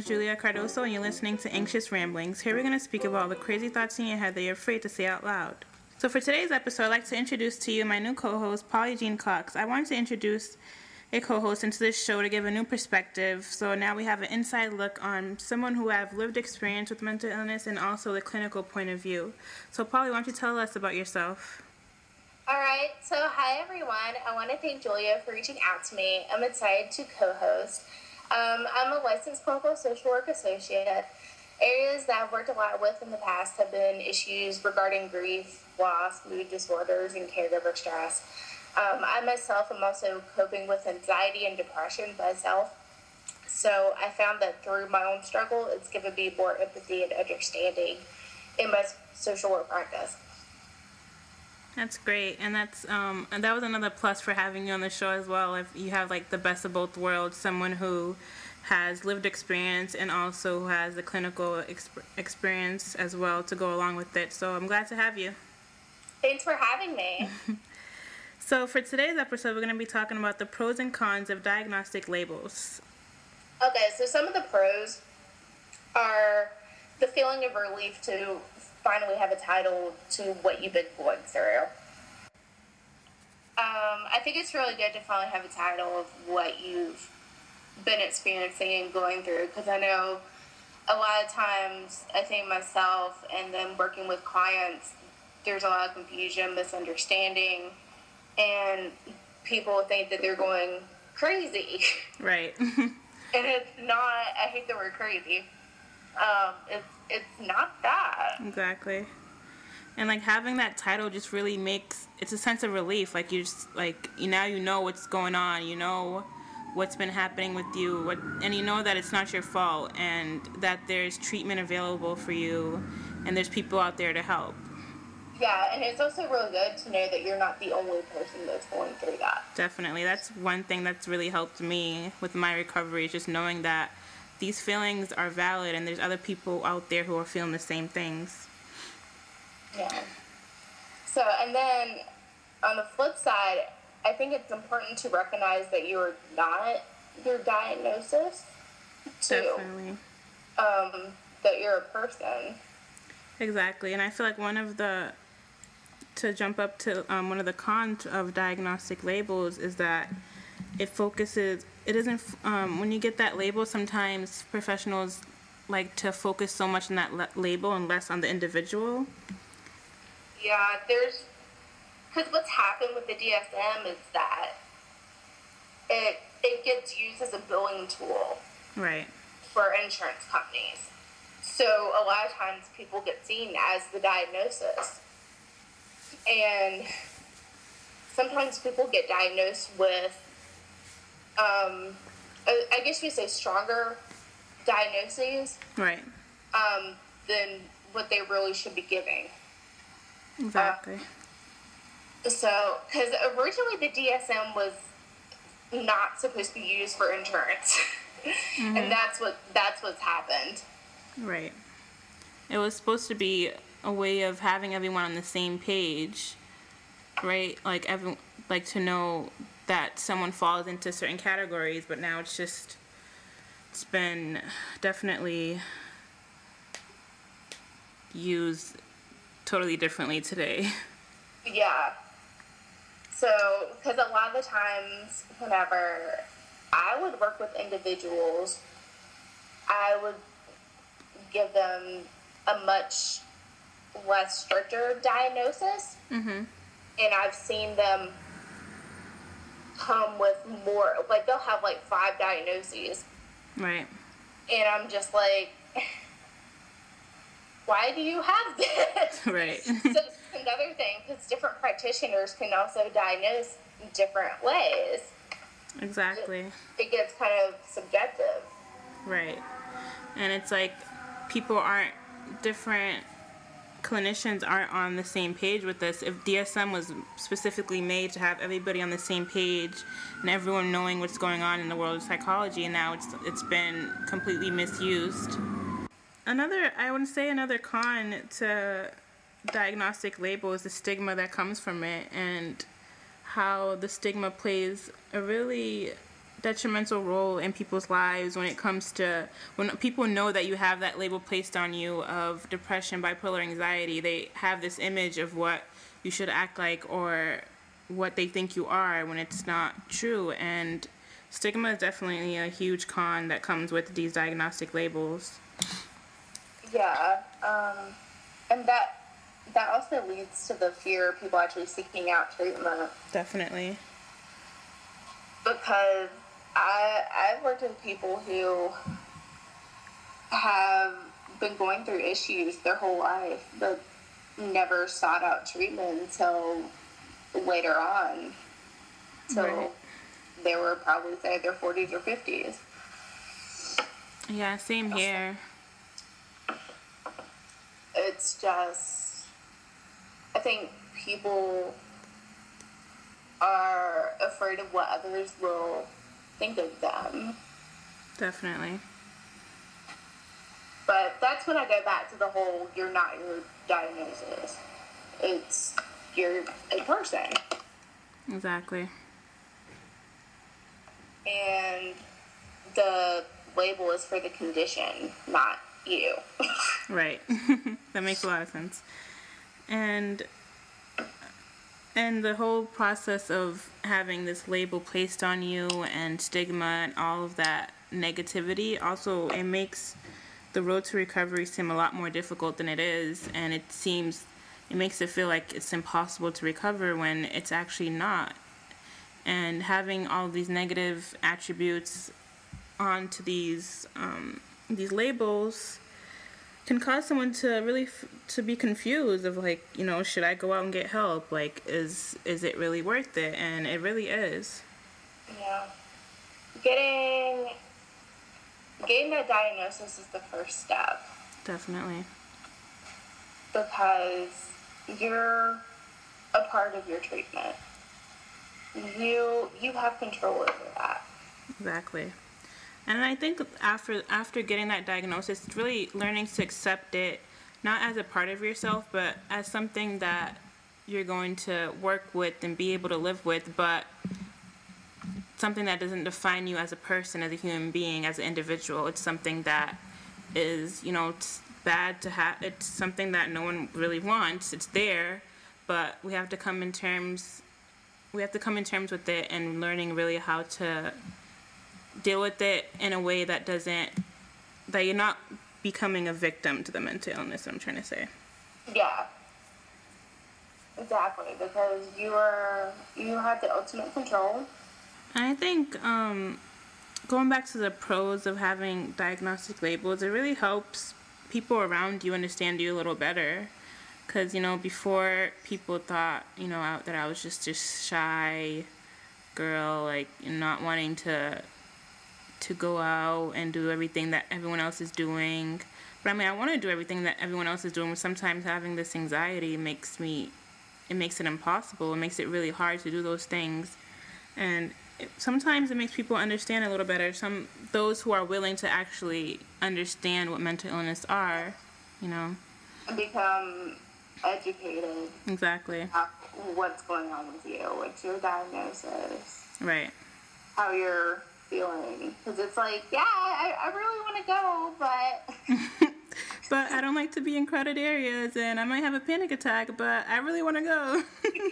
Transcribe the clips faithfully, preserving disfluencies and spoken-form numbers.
is Julia Cardoso, and you're listening to Anxious Ramblings. Here we're going to speak about all the crazy thoughts in your head that you're afraid to say out loud. So for today's episode, I'd like to introduce to you my new co-host, Polly Jean Cox. I wanted to introduce a co-host into this show to give a new perspective. So now we have an inside look on someone who have lived experience with mental illness and also the clinical point of view. So Polly, why don't you tell us about yourself? All right, so hi everyone. I want to thank Julia for reaching out to me. I'm excited to co-host. Um, I'm a licensed clinical social work associate. Areas that I've worked a lot with in the past have been issues regarding grief, loss, mood disorders, and caregiver stress. Um, I myself am also coping with anxiety and depression myself. So I found that through my own struggle, it's given me more empathy and understanding in my social work practice. That's great, and that's um, and that was another plus for having you on the show as well. If you have like the best of both worlds, someone who has lived experience and also who has the clinical exp- experience as well to go along with it. So I'm glad to have you. Thanks for having me. So for today's episode, we're going to be talking about the pros and cons of diagnostic labels. Okay, so some of the pros are the feeling of relief to finally have a title to what you've been going through. Um, I think it's really good to finally have a title of what you've been experiencing and going through, because I know a lot of times, I think myself and then working with clients, there's a lot of confusion, misunderstanding, and people think that they're going crazy. Right. And it's not, I hate the word crazy. Um, it's it's not that. Exactly. And like having that title just really makes, it's a sense of relief. Like you just, like, you now you know what's going on, you know what's been happening with you, what, and you know that it's not your fault, and that there's treatment available for you, and there's people out there to help. Yeah, and it's also really good to know that you're not the only person that's going through that. Definitely. That's one thing that's really helped me with my recovery, is just knowing that these feelings are valid and there's other people out there who are feeling the same things. Yeah. So, and then on the flip side, I think it's important to recognize that you're not your diagnosis, too. Definitely. Um, that you're a person. Exactly. And I feel like one of the, to jump up to um, one of the cons of diagnostic labels is that it focuses, it isn't, um, when you get that label, sometimes professionals like to focus so much on that le- label and less on the individual. Yeah, there's, because what's happened with the D S M is that it it gets used as a billing tool. Right. For insurance companies. So a lot of times people get seen as the diagnosis. And sometimes people get diagnosed with, um, I guess you say stronger diagnoses. Right. Um, than what they really should be giving. Exactly. Uh, so, because originally the D S M was not supposed to be used for insurance. Mm-hmm. And that's what that's what's happened. Right. It was supposed to be a way of having everyone on the same page, right? Like every, like to know that someone falls into certain categories, but now it's just, it's been definitely used totally differently today. Yeah. So, because a lot of the times, whenever I would work with individuals, I would give them a much less stricter diagnosis. Mm-hmm. And I've seen them come with more, like they'll have like five diagnoses. Right. And I'm just like, why do you have this? Right. So it's another thing, because different practitioners can also diagnose in different ways. Exactly. It, it gets kind of subjective. Right. And it's like people aren't, different clinicians aren't on the same page with this. If D S M was specifically made to have everybody on the same page and everyone knowing what's going on in the world of psychology, and now it's it's been completely misused. Another, I would say another con to diagnostic label is the stigma that comes from it, and how the stigma plays a really detrimental role in people's lives when it comes to when people know that you have that label placed on you of depression, bipolar anxiety. They have this image of what you should act like or what they think you are when it's not true. And stigma is definitely a huge con that comes with these diagnostic labels. Yeah, um, and that that also leads to the fear of people actually seeking out treatment. Definitely. Because I I've worked with people who have been going through issues their whole life, but never sought out treatment until later on. So right. They were probably, say, their forties or fifties. Yeah, same here. It's just, I think people are afraid of what others will think of them. Definitely. But that's when I go back to the whole, you're not your diagnosis. It's, you're a person. Exactly. And the label is for the condition, not you. Right. That makes a lot of sense. And and the whole process of having this label placed on you and stigma and all of that negativity, also it makes the road to recovery seem a lot more difficult than it is, and it seems it makes it feel like it's impossible to recover when it's actually not. And having all these negative attributes onto these um, these labels can cause someone to really f- to be confused of, like, you know, should I go out and get help? Like, is is it really worth it? And it really is. Yeah. Getting getting that diagnosis is the first step. Definitely. Because you're a part of your treatment. You you have control over that. Exactly. And I think after after getting that diagnosis, it's really learning to accept it, not as a part of yourself, but as something that you're going to work with and be able to live with, but something that doesn't define you as a person, as a human being, as an individual. It's something that is, you know, it's bad to have. It's something that no one really wants. It's there, but we have to come in terms we have to come in terms with it and learning really how to deal with it in a way that doesn't, that you're not becoming a victim to the mental illness, I'm trying to say. Yeah. Exactly, because you are, you have the ultimate control. And I think um, going back to the pros of having diagnostic labels, it really helps people around you understand you a little better. Because, you know, before people thought, you know, out that I was just a shy girl, like, not wanting to to go out and do everything that everyone else is doing. But, I mean, I want to do everything that everyone else is doing, but sometimes having this anxiety makes me, it makes it impossible. It makes it really hard to do those things. And it, sometimes it makes people understand a little better. Some, those who are willing to actually understand what mental illness are, you know. And become educated. Exactly. About what's going on with you, what's your diagnosis. Right. How you're feeling. Because it's like, yeah, I, I really want to go, but... But I don't like to be in crowded areas, and I might have a panic attack, but I really want to go.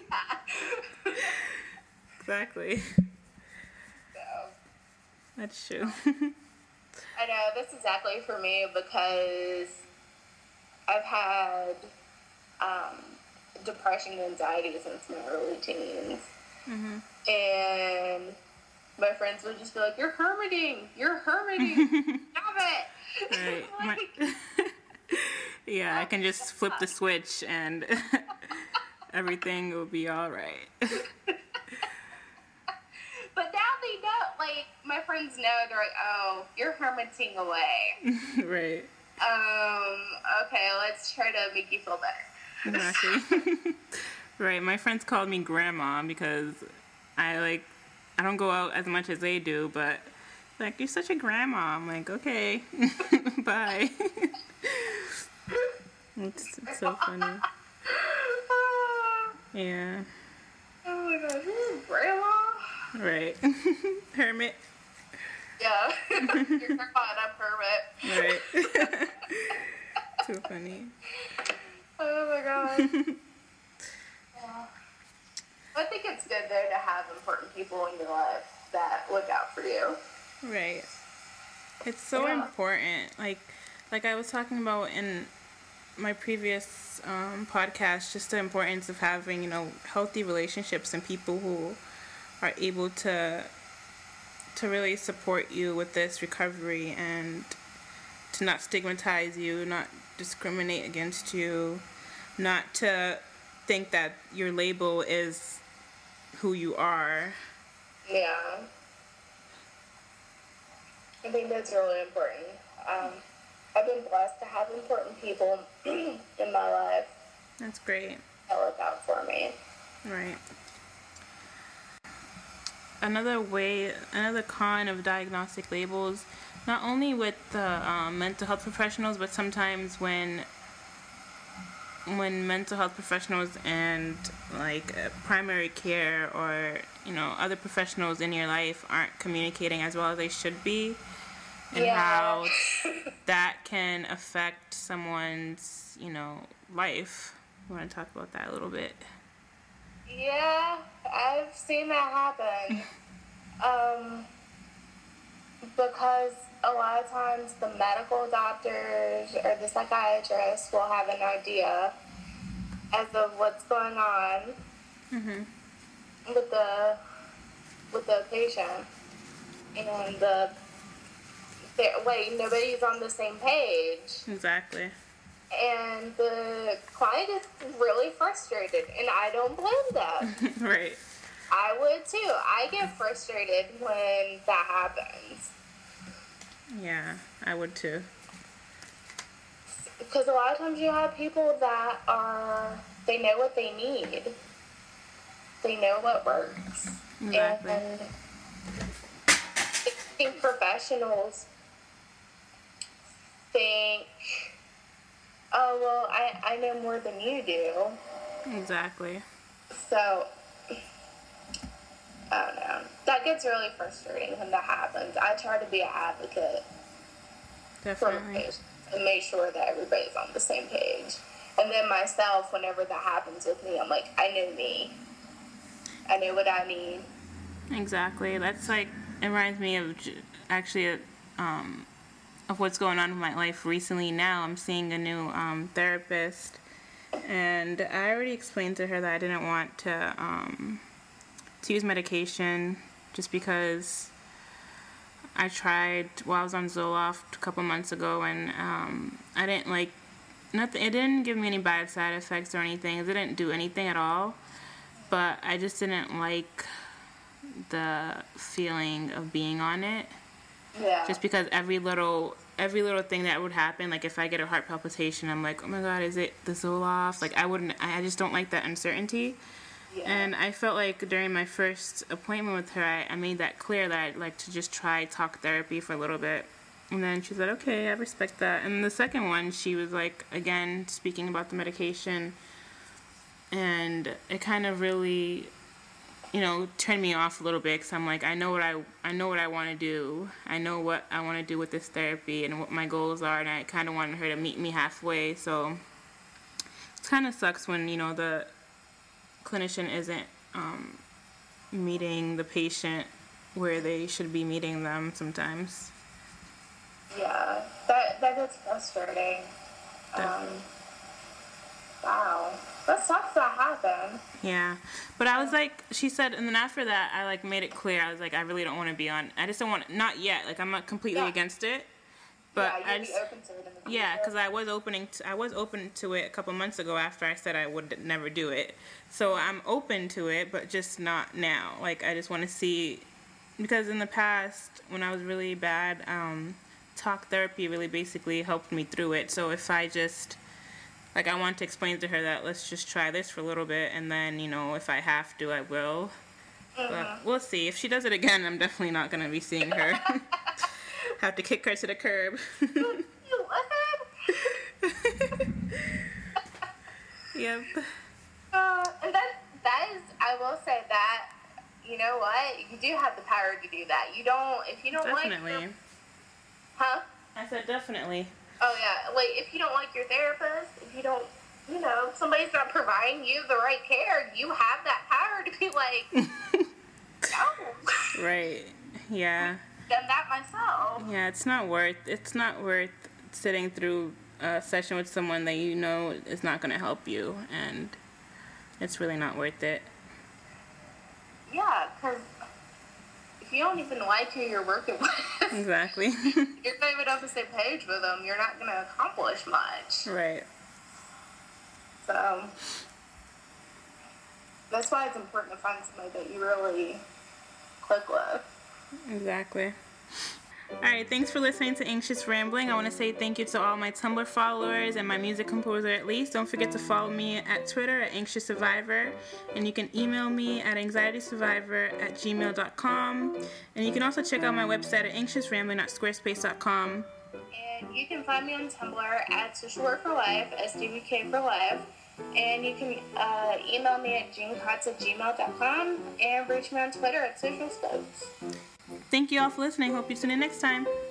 Exactly. So, that's true. I know, that's exactly for me, because I've had um, depression and anxiety since my early teens. Mm-hmm. And my friends would just be like, you're hermiting, you're hermiting, stop it. Right. Like, my- yeah, I can just flip the switch and everything will be all right. But now they know, like, my friends know, they're like, oh, you're hermiting away. Right. Um, okay, let's try to make you feel better. Exactly. Right, my friends called me grandma because I, like, I don't go out as much as they do, but, like, you're such a grandma. I'm like, okay, bye. It's, it's so funny. Yeah. Oh my gosh, this is grandma? Right. Hermit. Yeah. You're caught up hermit. Right. Too funny. Oh my god. Yeah. I think it's good though to have important people in your life that look out for you. Right. It's so Yeah. important. Like, like I was talking about in my previous um, podcast, just the importance of having, you know, healthy relationships and people who are able to to really support you with this recovery and to not stigmatize you, not discriminate against you, not to think that your label is who you are. Yeah. I think that's really important. Um, I've been blessed to have important people in my life That's great. that look out for me. Right. Another way, another con of diagnostic labels, not only with the um, mental health professionals, but sometimes when when mental health professionals and like uh, primary care or, you know, other professionals in your life aren't communicating as well as they should be, and Yeah. how that can affect someone's, you know, life. You want to talk about that a little bit? Yeah, I've seen that happen. um, because a lot of times the medical doctors or the psychiatrists will have an idea as of what's going on Mm-hmm. with the with the patient, and the they're- like nobody's on the same page. Exactly. And the client is really frustrated, and I don't blame them. Right. I would too. I get frustrated when that happens. Yeah, I would too. Because a lot of times you have people that are, they know what they need. They know what works. Exactly. And I think professionals think, oh, well, I, I know more than you do. Exactly. So, I don't know. That gets really frustrating when that happens. I try to be an advocate for my Definitely. patients and make sure that everybody's on the same page. And then myself, whenever that happens with me, I'm like, I know me. I know what I need. Exactly. That's like, it reminds me of j- actually um, of what's going on in my life recently. Now I'm seeing a new um, therapist, and I already explained to her that I didn't want to um, to use medication just because I tried while I was on Zoloft a couple months ago, and um, I didn't like nothing. It didn't give me any bad side effects or anything. It didn't do anything at all. But I just didn't like the feeling of being on it. Yeah. Just because every little every little thing that would happen, like if I get a heart palpitation, I'm like, oh my god, is it the Zoloft? Like I wouldn't. I just don't like that uncertainty. Yeah. And I felt like during my first appointment with her, I, I made that clear that I'd like to just try talk therapy for a little bit. And then she said, okay, I respect that. And the second one, she was like, again, speaking about the medication. And it kind of really, you know, turned me off a little bit because I'm like, I know what I, I know what I want to do. I know what I want to do with this therapy and what my goals are. And I kind of wanted her to meet me halfway. So it kind of sucks when, you know, the clinician isn't um, meeting the patient where they should be meeting them sometimes. Yeah. That, that gets frustrating. Um, wow. That sucks that happened. Yeah, but I was like, she said, and then after that, I like made it clear. I was like, I really don't want to be on. I just don't want, not yet. Like I'm not completely Yeah. against it, but yeah, I you'd just, be open to it in the future. yeah, because I was opening, to, I was open to it a couple months ago after I said I would never do it. So I'm open to it, but just not now. Like I just want to see, because in the past when I was really bad, um, talk therapy really basically helped me through it. So if I just Like, I want to explain to her that let's just try this for a little bit, and then, you know, if I have to, I will. Mm-hmm. But we'll see. If she does it again, I'm definitely not going to be seeing her. Have to kick her to the curb. Yep. Uh, and that, that is, I will say that you know what? You do have the power to do that. You don't, if you don't Definitely. like your, huh? I said definitely. Oh, yeah. Like, if you don't like your therapist, if you don't, you know, if somebody's not providing you the right care, you have that power to be like, no. Right. Yeah. I've done that myself. Yeah, it's not worth, it's not worth sitting through a session with someone that you know is not going to help you, and it's really not worth it. Yeah, because if you don't even like who you're working with, Exactly. you're not even on the same page with them, you're not going to accomplish much. Right. So, that's why it's important to find somebody that you really click with. Exactly. All right, thanks for listening to Anxious Rambling. I want to say thank you to all my Tumblr followers and my music composer at least. Don't forget to follow me at Twitter at Anxious Survivor, and you can email me at anxietysurvivor at gmail dot com, and you can also check out my website at anxious rambling dot squarespace dot com. And you can find me on Tumblr at Social Work for Life, S D W K for Life, and you can uh, email me at jeancots at gmail dot com and reach me on Twitter at Social Scopes. Thank you all for listening. Hope you tune in next time.